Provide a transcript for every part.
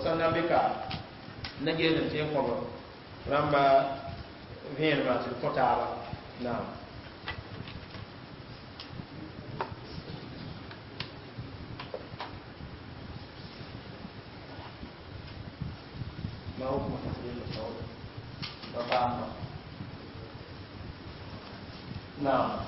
sanna bika na gelen te ko ramba vien ma se potaba na mau ko ta le so baba na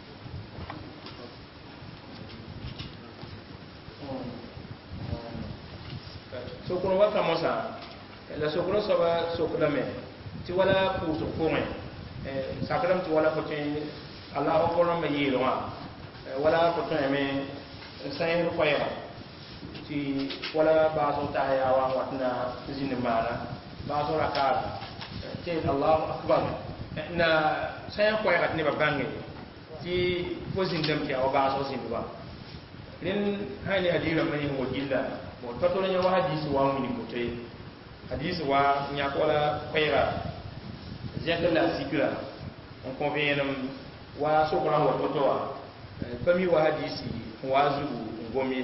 sokoro wa kamosa la sokoro soba sokora me ti wala pu sokome sakram ti wala fotin Allah ko no me yiro wala fotin me sayin ko ya ti wala ba so ta ya wa watna zin mara ba so rakala ti Allah akbar na sayin ko ya ne ba bangi ti fo zin dem ti o ba so zin ba nin hayni hadira mai mo gilla mo fatoro nya wa hadisi wa muni ko te hadisi wa nya ko la khaira zeta la sikra on convient wa so ko la wa to wa fami wa hadisi wa zu ngomi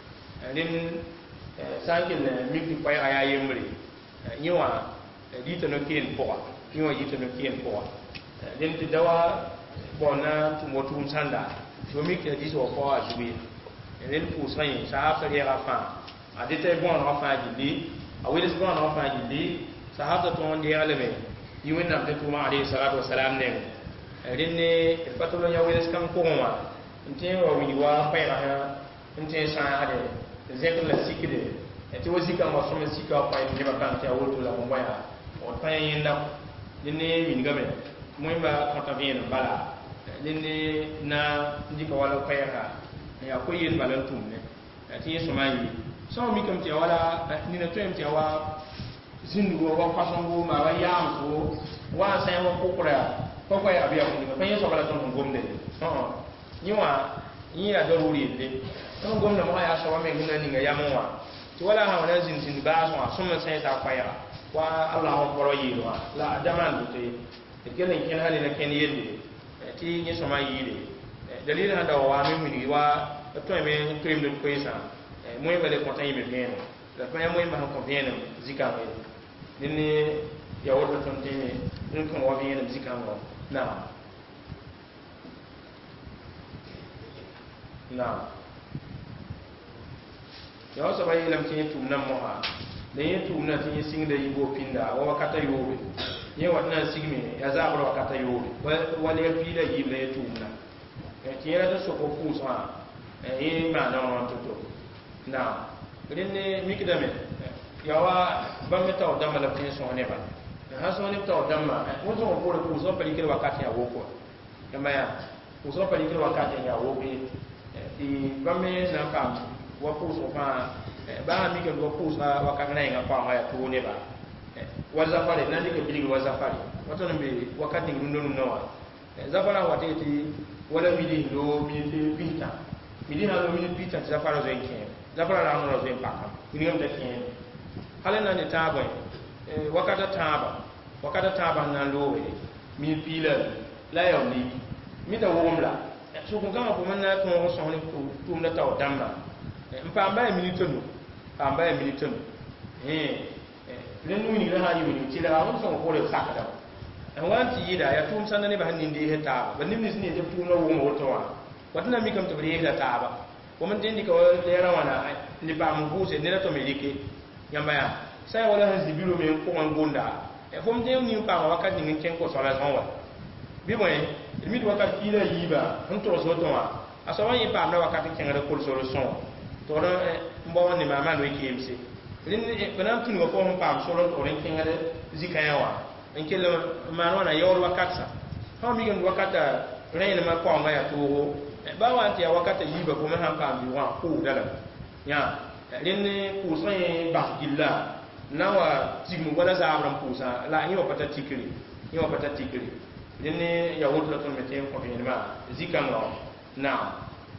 nin sankin mi fi kwai aya yemre nyiwa dito no ken po nyiwa dito no ken po nin ti dawa bona tu motum sanda to mi ke hadisi wa ko ajubi nin pu sai sa fa ya fa adite bon rafa jili awil bon rafa jili sahaba to on dia leme yiwen nam te tuma alayhi salatu wassalam ne rinne fatolo ya wil skan ko ma inte wa wi wa fa ya inte sa ade zekul la sikide eti wazika ma so sika fa ni ba kan ta woto la mo ya o fa yenda rinne min game moy ba ko ta bien bala rinne na ndika wala fa ya ko yin balan tumne ati somayi so mi kam ti wala ni na tem ti wa zindu wa fasongo ma wa yam so wa sai wa kokora ko ya biya ko ni fa yeso bala ton gomde ni wa ni ya daruri le ton gomna ma ya so wa me ngina ni ga yamwa ti wala ha wala zin ba so ma sai ta kwaya wa Allah ko ro yi wa la daman te kelen ken hali na ken yende ti ni so ma yi dalil hada wa mi wa to me krim de koisa moy bale ko tay me bien la ko moy ma ko bien zika me ni ya wota ton teme ni ko wa bien zika ngo na ya so bay lam ci tum nam mo ha ne tum na ci sing de yibo pinda wa kata yobe ye watna sigmi ya za ko kata yobe wala ya pila yibe tum na ci era to so ko fusa ma na on to na rinne mikdame yawa bamme taw dama la tin so ne ba ha so ne taw dama wo so ko ko so pali kilo wakati ya woko kama ya ko so pali kilo wakati ya woko di bamme na kam wa ko so fa ba mi ke ko ko sa wakati na nga pa ya to ne ba waza fare na dike bili waza fare wato ne wakati nduno no zafara wateti wala midi do midi pita midi na do midi pita zafara zo yake zafara la no zo impaka ni ngam ta kien halen na ni tabo wakata taba na lowe mi pila la yo ni mi ta womla so ko gama ko man na ko so ni ko tum na taw damba mpamba minitono pamba minitono len ni la ha ni ti la on so ko le sakata en wanti yida ya tum sanna ne ba hanni ndi heta ba nimni ni de tum na wo mo to wa watna mi kam to bi heta taba ko man tendi ko le rawana ni ba mu huse ne to melike yamba ya sai wala hanzi biro me ko man gonda e fom de ni pa wakati ni ken ko so la son wa bi mo mi do wakati kila yiba on to so to wa asawa yi pa na wakati ken ra ko so son to ro mbo ni mama no ikemse rin banam tun go ko hon pa so ro to ren ken ra zikayawa en kele manwana yor wakatsa ha mi ngi wakata reina ma ko ma ya to ba wa ti wakata yiba ko ma han pa mi wa ko dala ya rin ku so e ba gilla na wa timu wala za abram pusa la ni wa pata tikiri rin ya woto to mete ko ni ma zikanga na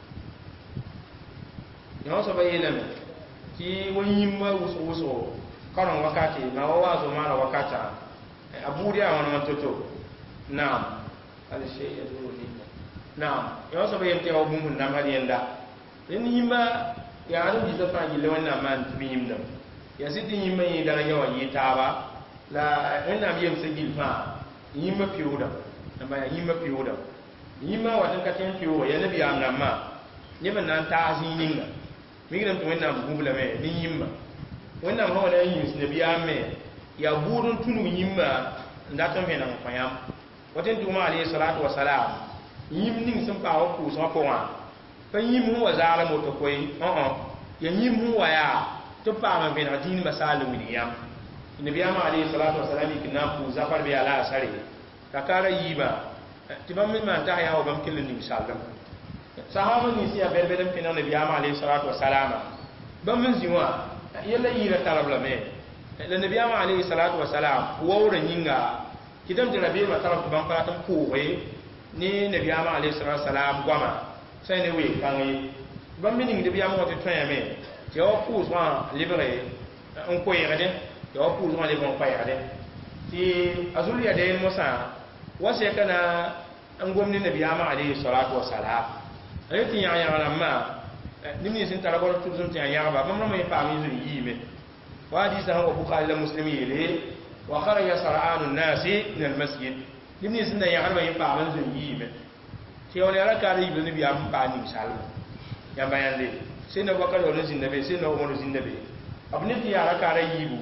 ya so ba yelam ki wani ma wuso karon wakati ma wa zo ma wakata abudi awon man toto naam ala shay yaduruni naam yo so be yente o bumun na mari enda ni yimba ya anu bi zafa ji le wana man bi yimdam ya sidi yimma yi daraja wa yi taaba la wẽnnaam yem sẽn gil fãa yĩmã piooda namba yaa yĩmã piooda yĩmã wa tɩn ka tõe n pioog ya nabiyaam rãmbã neb n na n taag zĩig ninga migrame tɩ wẽnnaam gũb lame ne yĩmba wẽnnaam sã wa na n yĩms nabiyaam me yaa buud n tũnug yĩmba n dat n vẽneg n kõ yãmb wa tɩ n tʋʋma alayhi salatu wasalam yĩm ning sẽn paa wa pʋʋsgã pʋgã pa yĩm sẽn wa zaara moto koe ya yĩm sẽn wa yaa tɩ b paam n vẽneg dĩin masaal n wilg yãmb nabiyaam alayhi salatu wasalam yik na n pʋʋs zafar bɩ a la a sare t'a kaara yiibã tɩ bãmb me maan t'a yaa wa bãmb kell n ning sallem sahaba ninsã yaa bɛd-bɛd n pẽneg nabiyaam alayhi salatu wasalama bãmb n zĩ wã yɛla yiirã tarb lame la nabiyaam alayhi salatu wasalam waoorã yĩnga kɩdame tɩ rabeemã tarb tɩ bãmb pa rat n pʋʋge ne nabiyaam alayhi salatu wasalam goama sã ne ween-kãng ye bãmb me ning nabiyaam wã tɩ tõyame tɩ ya wa pʋʋsgã lebge n koɛɛgdẽ ya wa pʋʋsgã lebg n koɛɛgdẽ tɩ a zul ya dɛɛn mosã wa sɛka na n gom ne nabiyaam alayhi salatu wasalam a yetɩ yãg-yãg rãmbã nim nins n tara bɔl tʋbsem tɩ yã yãgba bãmb rãmbã yẽ paam yẽ zũn yiime wa hadiisã sẽn wa bukari la muslim yeele wa kharaja sar'anu nnasi min almasjid nim nins n da yãgdbã yẽ paam n zũn yiime tɩ yaool yaa rakaara yibla nabiyaam n paa ning salma yãmba yãnde sẽn abubakar yaool n zĩnda be sẽn omar zĩnda be b ne tɩ yaa rakaara yiibu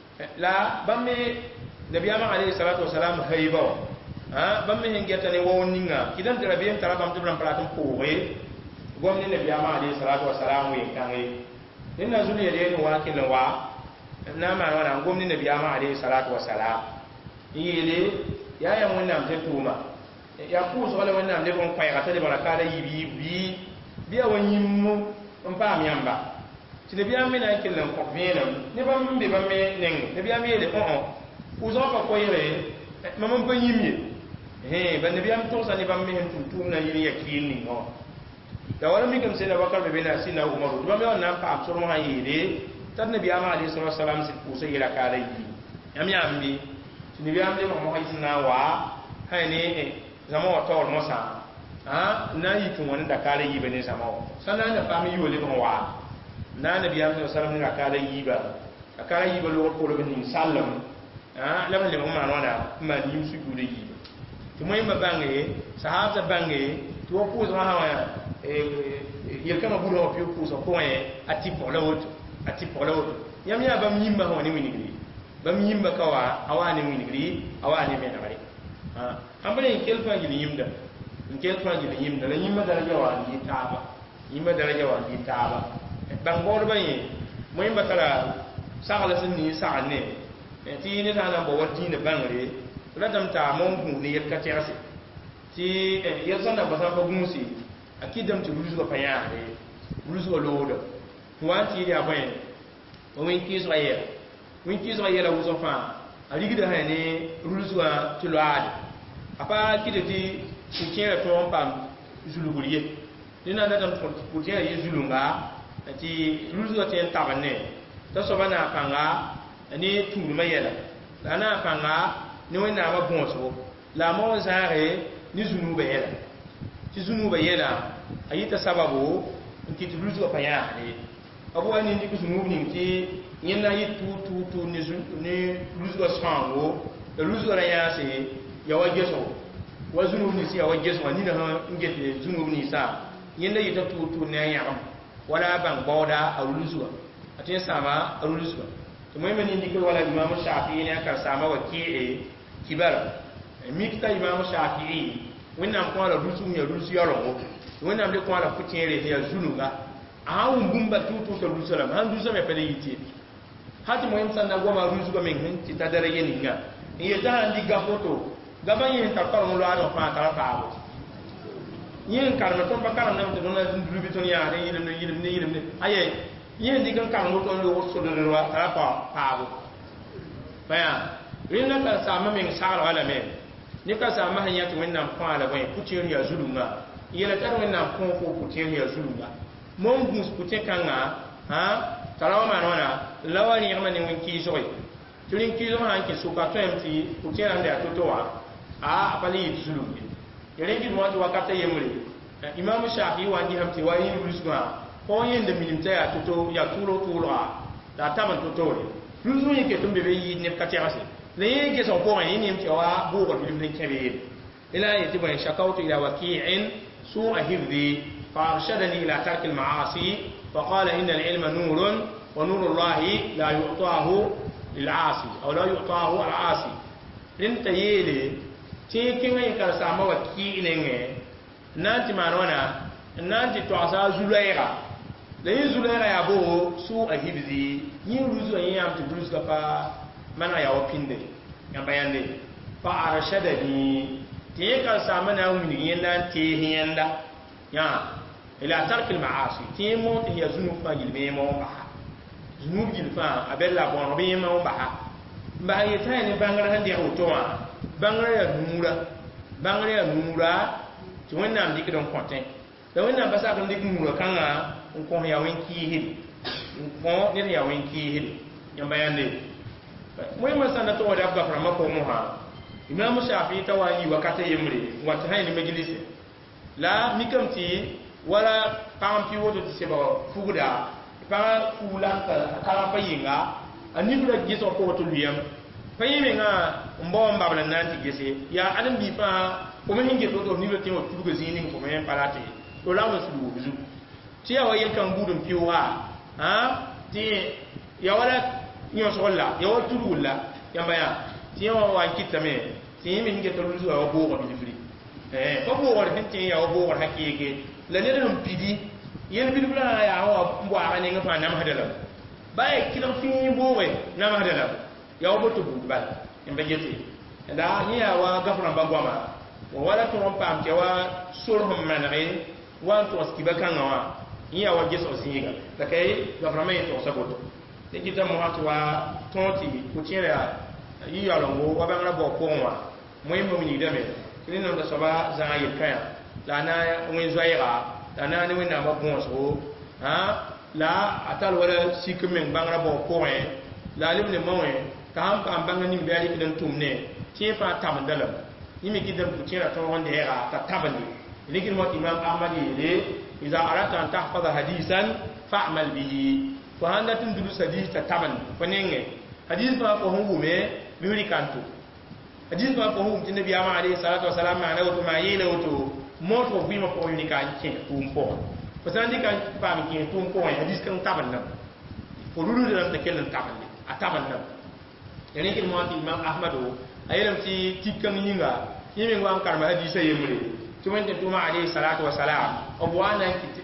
la bãmb me nabiyaam alayhi salatu wasalam hayba wa bãmb me sẽn gɛta ne waoon ninga kɩdame tɩ rabeem tara bãmb tɩ b rãmb pa rat n pʋʋge gom ne nabiyaam alayhi salatu wasalam ween-kãnge dẽn na zul yel-yel wa kell n wa na n maan wãna n gom ne nabiyaam alayhi salatu wasalam n yeele yaa yam wẽnnaam tɩ tʋʋma yaa pʋʋsga la wẽnnaam leb n koɛɛga t'a lebg rakaara yiib bɩ ya wa yĩmm n paam yãmba tɩ nabiyaam me na n kell n kõ vẽenem ne bãmb n be bãmb me neng nabiyaam yeele pʋʋsgã pa koɛɛge mam n pa yĩm ye ba nabiyaam tʋgsa ne bãmb me sẽn tʋm tʋʋm na n yɩl yakiin ning wã la wala mikame sẽn abubakar be be na sẽn na umaru tɩ bãmb me wa na n paam sõrmã sã yeele t'a nabiyaam alayhi salatu wasalam sɩd pʋʋsa yɩ rakaara yiib yãmb yãmb be tɩ nabiyaam lebg mosã sẽn na n wa sã ne zãma wa taoor mosã n na n yik n wa ne rakaara yiiba ne zãma wã sã na n na paam yɩ wa lebg n wa na nabiyaam sa salam ne rakaara yiiba logr pʋʋlb ning sallem la b lebg n maan wãna n maan yĩm sujuuda yiiba tɩ moẽmbã bãnge sahabsã bãnge tɩ wa pʋʋsgã sã wã yel-kãngã buudã wã pɩʋ pʋʋsg pʋgẽ a tɩpg la woto yãmb yaa bãmb yĩmbã sã wa ne wingri bãmb yĩmbã ka wa a waa ne wingri a waa ne vẽnegre ãn pa ne n kell fãa gil yĩmda la yĩmbã daraja wa n yɩ taaba bãng-baoodbã yẽ moẽmbã tara sagla sẽn nii sagl ne tɩ ne sã n na n bao wa dĩinã bãngre ratame t'a mon gũus ne yel ka tɛgse tɩ yel sãn da basã pa gũuse a kɩdame tɩ rusgã pa yãasde rusgã looda tɩ wa n tɩɩd yaa bõe wa wẽn-kɩɩsgã yɛla wʋsg fãa a rigda sã ne rusgã tɩ loaade a pa kɩda tɩ pʋ-kẽerã tõog n paam zulgr ye ne na n datame tɩ pʋ-kẽerã ye zulunga tɩ rusgã tɩ n tabn ne t'a soaba na n pãnga ne tũudmã yɛla la na n pãnga ne wẽnnaamã bõosgo la a mao n zãage ne zunuubã yɛla tɩ zunuubã yɛla a yɩta sababo n kɩ tɩ rusgã pa yãasde b wa nin dɩk zunuub ning tɩ yẽnd na n yɩ tuur ne rusgã sãango la rusgã ra yãase ya wa gesgo wa zunuub ninsẽ ya wa gesgã nina n get zunuub ninsã yẽnda yɩta tuur ne a yãgem wala a bãng baooda a rusgã a tõe n sãama a rusgã tɩ moẽmã nin dɩkr wala imam shafii ne a kar-saama wa kɩɩe kibara mik t'a imam shafii wẽnnaam kõ la rusg ya rus yaoolgo wẽnnaam le kõ la pʋ-kẽere ya zulunga a sã n wʋm bũmba tʋʋ t'a rusã rãmb sãn rusã me pa le yɩ tɩ ha tɩ moẽm sãn na goma rusgã meng sẽn tɩ ta dara ye ninga n yetɩ sãn dɩk gafoto gabã yẽ n tar parem loaadẽ fãa tara paabo yẽ n karem tõnd pa karem nam tɩ tõnd na lubi tõnd yãasd yɩlemne aye yẽ n dɩk n karem woto n loogd sodr wa tara paabo pa yã rẽnd la kar-saamã meng saglga lame ne kar-saamã sẽn yã tɩ wẽnnaam kõ-a la bõe pʋ-tẽer yaa zulunga n yela t'a wẽnnaam kõ fo pʋ-tẽer yaa zulunga mon gũus pʋ-tẽ-kãngã tara wa maan wãna la wa rẽgmã ne wẽn-kɩɩsge tɩ rẽn-kɩɩsg sã n kẽ sʋka tõem tɩ pʋ-tẽerã sẽn ya to-to wã a pa le yɩɩd zulunge ya rẽn kɩɩd wã tɩ wakata yembre imam shafi wa n gesame tɩ wa yĩn rusgã pʋg yẽnda minim t'a yaa to-to yaa tʋʋlg-tʋʋlga da taman to tore ruzu ni ke tumbe be yi ne ka tiase le yi ke so ko ni ni mtiwa bu ko bilim kebe ila yati ban shakawtu ila waqi'in su'a hifdhi fa arshadani ila tark al ma'asi fa qala inna al ilma nurun wa nuru Allah la yu'tahu lil 'asi aw la yu'tahu al 'asi din tayele ti kinga ka sama waqi'in nge nanti manwana nanti to asa zulaira la yin zulaira ya bo su a hibzi yin ruzu yin am to bruce ka pa mana ya opinde yamba yande fa arshadani ti ka sama na wuni yin nan te hiyanda ya ila tark al ma'asi ti mo ti ya zunub fa gilbe mo ba zunub gilfa abella bon be mo ba ba yeta ni bangara hande o to ma bangara ya nura ti wannan dik don konten da wannan ba sa kan dik nura kanga ko ya wen ki hid ko ne ya wen ki hid yamba yande moy masana to da ba fara mako mu ha imam shafi tawani wakati yemre wata hayni majlis la mikamti wala pampi woto ti seba fuguda pa fula ka pa yinga ani bula giso ko to liyam pa yimenga mbomba bala nanti gese ya adam bi pa ko men ngi to ni lotin o tugo zini ko men palate to la mo su buzu ti ya wayen kan budum piwa ha ti ya wala nyo solla ya wa turulla yamba ya ti ya wa kitame ti min ngi to luzu wa bo ko bi fri ko bo war hinti ya bo war hakike la ne dum pidi yen bi dubla ya wa mbo ara ne ngafa nam hadala baye kilam fi bo we nam hadala ya wa botu bu bal en bejeti da ni ya wa gafran bangwama wala to ron pam ke wa surhum manrin wa to skiba kan wa ya wa geso singa da kai gafran mai to saboto de kita mo hatu wa tonti ku tira yi ya longo wa bangara bo ko wa muhimmo ni dame kini no da soba za yi kaya la na wen zoira la na ni wena ba bon so ha la atal wala sikmen bangara bo ko la lim ne mawe kam kam bangani mi bari kidan tumne ti fa tam dalam yimi kidan ku tira to wonde era ta tabani likin mo imam ahmadi le iza arata an tahfaza hadisan fa'mal bihi fa handa tun dudu hadith ta tabani fanenge hadith ma ko hungume biuri kanto hadith ma ko hungume nabi ama alayhi salatu wasalam ma na wato ma yele wato moto bi ma ko ni kan kin tumpo fasandi kan pa mi kin tumpo hadith kan taban nan ko dudu da ta kelen taban a taban nan yani kin mo imam ahmadu ayelam ti tikkan yinga yimi ngwan karma hadisa yemre tumen te tuma alayhi salatu wasalam obwana kiti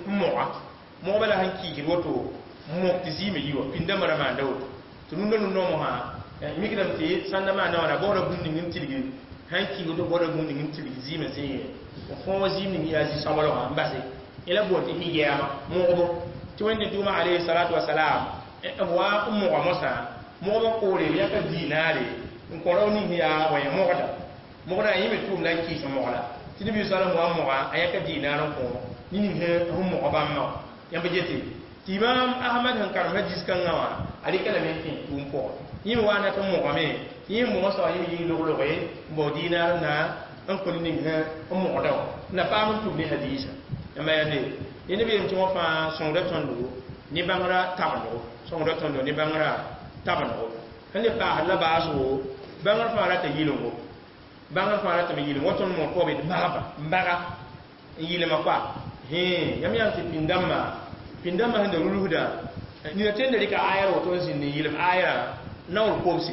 mo bala hanki ki woto mo tizime yiwa pinda mara ma dawo tununda no mo ha mi kidam ti sanda ma na bora bundi ngin tilgi hanki woto bora bundi ngin tilgi zime sey ko zime ni yazi samalo ha mbase ila boti hiyama mo obo tumen te tuma alayhi salatu wasalam wa ummu wa musa mo ko le ya ka dinare ko rawni ya wa ya mo da yimi tum la ki so mo la tini bi sala mo ayaka dinara ko ni he mo ba ma yamba jeti imam ahmad han kar hadis kan ngawa ali kala men tin tum ko yimi wana to mo me yimi mo so yimi lo lo we mo dinara na an ko ni he mo da na pa mun tum ni hadisa yamba yande ni bi mo fa son da tondo ni bangara tamando son da tondo ni bangara tamando kan le pa la ba so bangara fa la ta yilo banga fara ta yile woton mo ko be mbaga yile ma kwa yam yam ti pindama hande ruluda ni na tende rika ayar woton sin ni yile ayar nawr komsi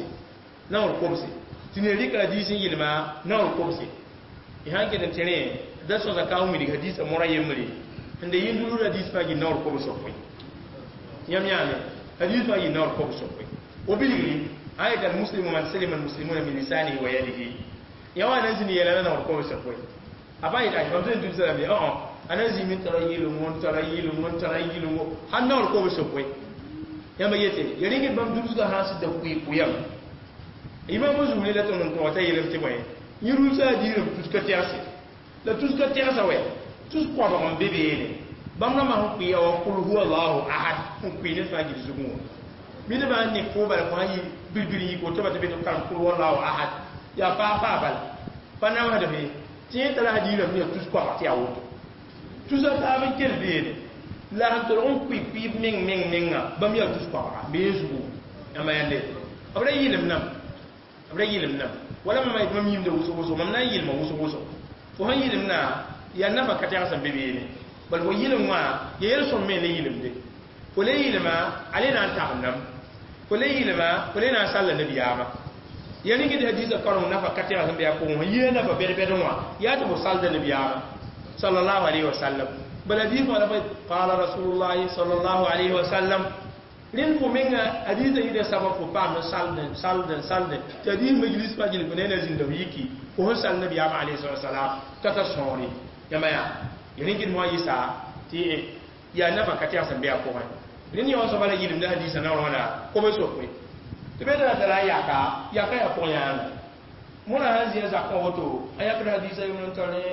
tini rika hadisi yile ma nawr komsi hanke den tere da so zakaw mi hadisi mo raye mri hande yin dulu hadisi fa gi nawr komsi ko yam yame hadisi fa gi nawr komsi ko obili ayat al muslimu man salima al muslimuna min lisanihi wa yadihi yawa nan zini yela na ko so ko abai da ba zan dutsa be anan zimi tarayilu mon tarayilu hanna ko so ko yamba yete yari ke bam dutsa hasu da ku yam imam muzuli la ton ko ta yele te boy yiru sa diru tuska tiase la tuska tiasa we tus ko ba on bebe yele bam na ma ku ya wa qul huwa allah ahad ku ne fa gi zugu mi da ba ni ko ba ko yi bilbili ko to ba te be to kan qul huwa allah ahad ya pa bal pana ma de ti tala hadira mi tus ko ti awo tu sa ta mi kel de la han to on pi meng bam ya tus pa be zugo ama yande abra yilim nam wala ma mam yim de wuso mam na yilma wuso fo han yilim na ya na ba katara san bebe ne bal wo yilim wa ya yel son me le yilim de fo le yilma ale na ta nam fo le yilma fo le na salla nabiyama yani gidi hadisa karon na fa katara san be ya ko yena ba bere wa ya to salla nabiyama sallallahu alaihi wasallam bal hadith wala qala rasulullah sallallahu alaihi wasallam rin ko menga hadisa ide sabab ko pam salden tadi majlis majlis ko nena zinda wiki ko sal nabi alaihi wasallam tata sori yamaya yani gid mo yisa ti ya na ba katia san be ko ha rin yo so bala yidim da hadisa na wala ko be so ko to be da la ya ka ya ko ya mona hanzi za ko hoto aya ka hadisa yun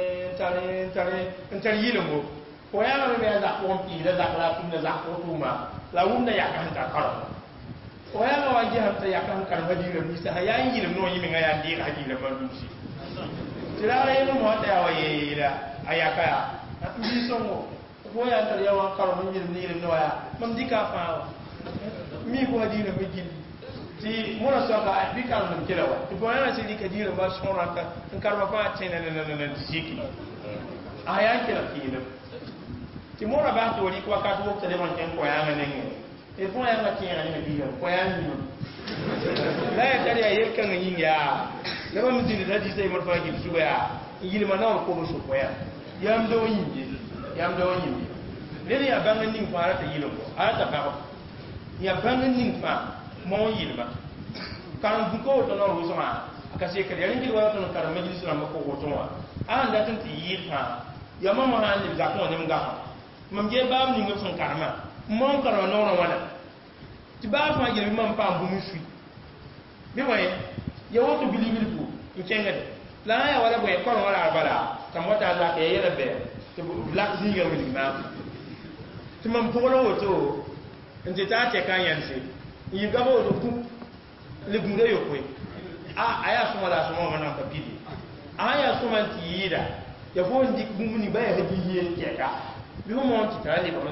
tare yilmo ko ya me za ko pi da za la tun da za ko tuma la wunda ya kan ta karo ko ya ga waje hatta ya kan kan hadira bisa ya yi no yi min ya di hadira ban dusi tira ya no mo ta ya waye ila ayaka ya bi so mo ko ya tar ya wan karo mun yi no ya mam dika fa mi ko hadira mi gin ti mona so ka bi kan mun kila wa to ya na ci di kadira ba so ranka in karba fa tena na siki aya kila kila ti mora ba to ri kwa ka to tele mon tempo ya ngene e fo ya ngati ya ni biya ko ya ni la ya tari ya yekan yin ya le ba mudin da di sai morfa ki su ya yili mana ko so ko ya yam do yin le ya bangan ning fara ta yilo ko ara ta ba ya bangan ning fa mo yili ba kan bu ko to no ruso ma aka se ka yarin ki wa to no kar majlis na ko ko to wa an da tun ti yi fa ya mama han ni za ko ne mga mam je baam ni ngam son karma mon karo no wala ti ba fa jere mam pa bu musui bi way ya woto bilibil bu ncenga la ya wala boy kono wala bala tam wata za ke yele be to black zinga wili ma ti mam polo woto nje ta che kan yanse yi gabo woto ku le gunga yokwe aya suma la suma mana ka pidi aya suma ti yida ya fo ndik bumuni ba ya hadiye keka bi mo ti tare ba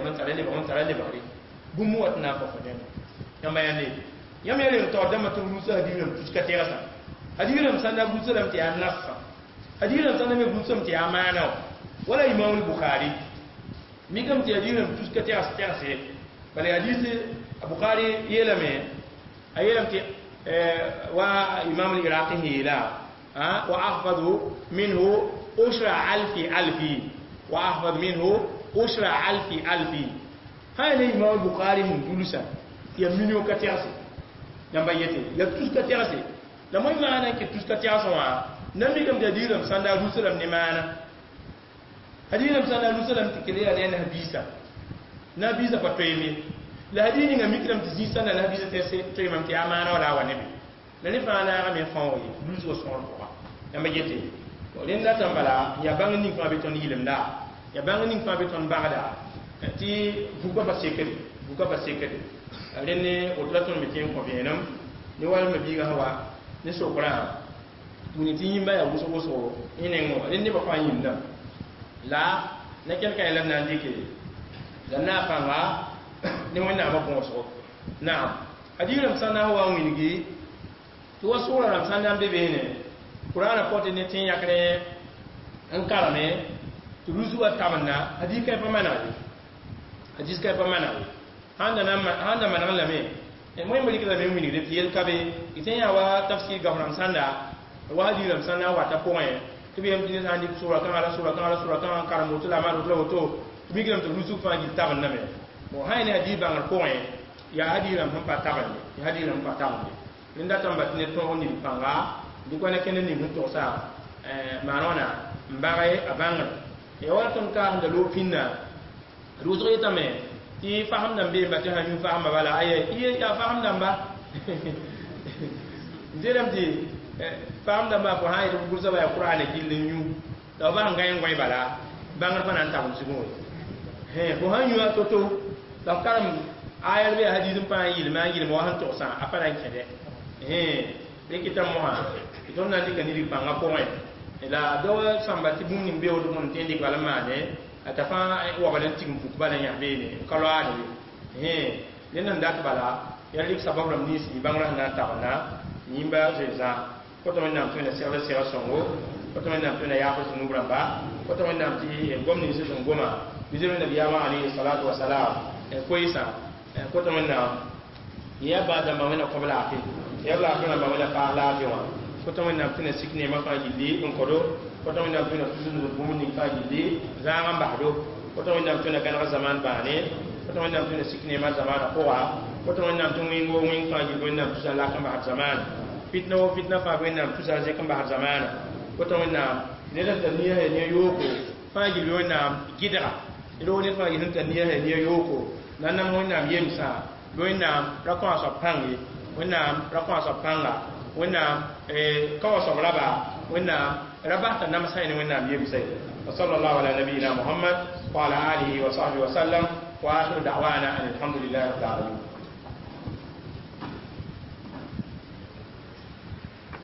bumu watna fa faden yamba yande yamere to dama to musa hadiram tuska terasa hadiram sanda busulam ti annafa hadiram sanda me busum ti amana wala imam al-bukhari mi kam ti hadiram tuska terasa bale hadisi bukhari yelame ayelam ti wa imam al-iraqi hila wa ahfadhu minhu usra alfi وأحفظ منه أسرع ألف هذا الإمام البخاري من دولسا يمنيو كتياسي يمبيتي يتوس كتياسي لما يمانا كتوس كتياسي نمي كم جديرم سندا رسولم نمانا هديرم سندا رسولم تكلي علينا نبيسا فتويمي لهديني نميكرم تزيسا نبيسا تيمم تيامانا ولا ونبي لني فانا غامي فاوي دولس وصول فوا يمبيتي len da tambala ya bangni fa beton yilim da ya bangni fa beton bagada ti buka ba sekedi len ne odlaton mi tin ko benam ni wal ma biga hawa ni so qura tuni tin yimba ya wuso inen mo len ne ba fa yimda la na ken kay lan nan dike dan na fa ma ni wonna ma ko so na adiram sana hawa wingi to wasura ram sana bebe ne Qur'ana pote ne tin yakre an karame to ruzuwa tamanna hadis kay pamana handa manan lame e moy mali kala me mini de tiel kabe itenya wa tafsir gahram sanda wa hadiram sanda wa ta point to bi am tin handi sura kan karamo to la ma to bi gram to ruzu fa gi tamanna me mo hayne hadis bangal point ya hadiram ham pa tamanne linda tambat ne to ni panga di ko na kenen ni muto sa manona mbare abanga e waton ka handa lo finna ruzo yetame ti faham nan be mbati ha ñu faham bala ay ya faham nan ba jeram di faham nan ba ko hay do gurza ba qur'an gille ñu da ba ngay ngoy bala bangal fanan ta ci mo ko ha ñu atoto da karam ayal be hadithum pa yil ma yil mo han to sa apara kede rekita mo ha iton na dika ni banga ko ngai la do sambati bun ni be o do mon tendi kala ma de atafa wa balan tigum pu balan ya bene kalwa ne lenan dat bala ya lik sabab ram ni si bangra na ta na nimba zeza ko to men nam tuna sera sera songo ko to men nam tuna ya ko sunu bramba ko to men nam ti gomni se son goma bizeme nabi yama alayhi salatu wa salam ko isa ko to men nam ya ba da ma wena ko bala afi ya la ko na ba wena pa la fi wa ko to men nam tuna sikne ma fa gilli on ko do ko to men nam tuna tunu bu mun ni fa gilli za ngam ba do ko to men nam tuna kan zaman ba ne ko to men nam tuna sikne ma zaman ko wa ko to men nam tuna wingo wing fa gilli nam tusa la kan ba zaman fitna wo fitna fa wen nam tusa je kan ba zaman ko to men nam ne da taniya ne yoko fa gilli wen nam gidra ido ne fa gilli taniya ne yoko nan nam wen nam yemsa Wenam rakwa sa pangi wenam rakwa sa panga wenam kawa sa raba wenam rabata nam sai ne wenam yebsai sallallahu ala nabiyina muhammad wa ala alihi wa sahbihi wa sallam wa akhiru da'wana alhamdulillahi rabbil alamin